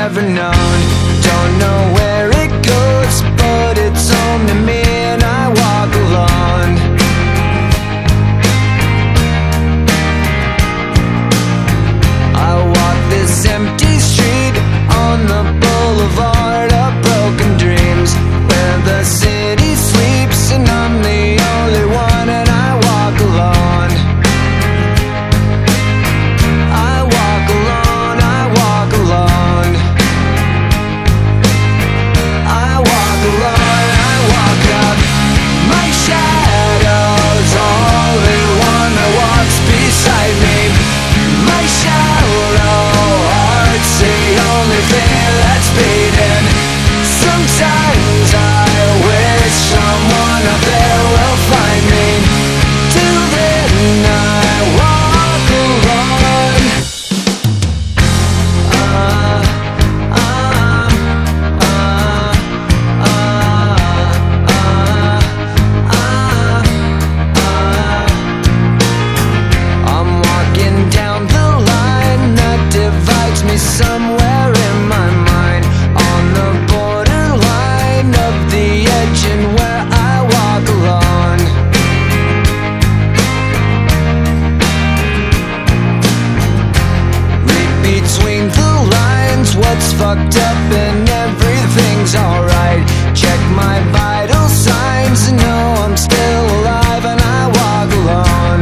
never known. Don't know where it goes, but it's home to me, and I walk alone. I walk this empty street on the boulevard of broken dreams, where the city sleeps and I'm the only one, and I walk alone. I walk alone, I walk alone. I walk alone, I walk up. My shadow's only one that walks beside me. My shallow heart's the only thing that's beating. Sometimes I wish someone up there will find me. Till then I walk alone. I'm walking down the line that divides me somewhere in my mind, on the borderline of the edge and where I walk alone. Read between the lines what's fucked up and everything's alright. Check my vital signs and know I'm still alive, and I walk alone.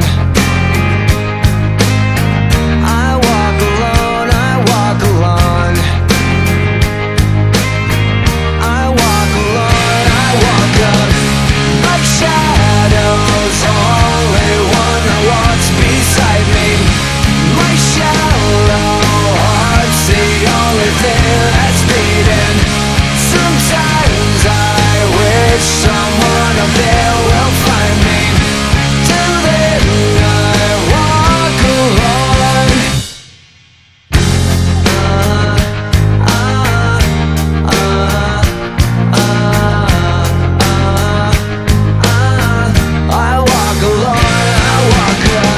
I walk alone, I walk alone. I walk alone, I walk up. My shadow's only one that walks beside me. My shallow heart's the only thing that's beating. Sometimes I wish someone up there will find me. Till then I walk alone. I walk alone, I walk up.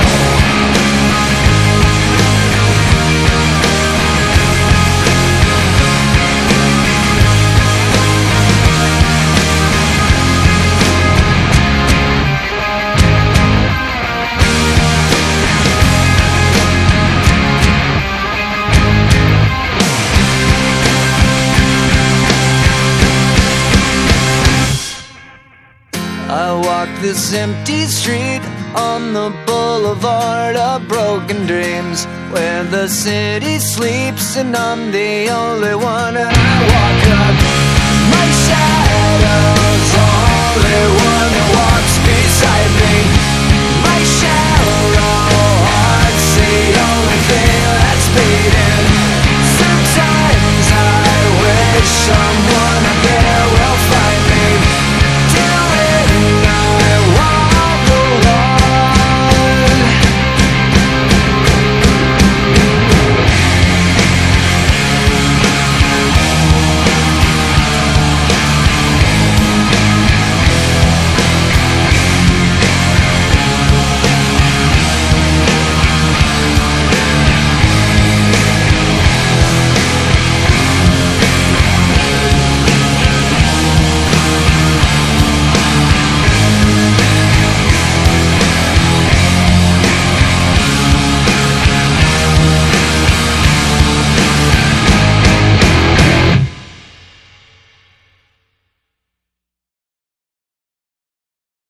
I walk this empty street on the boulevard of broken dreams, where the city sleeps and I'm the only one, and I walk up.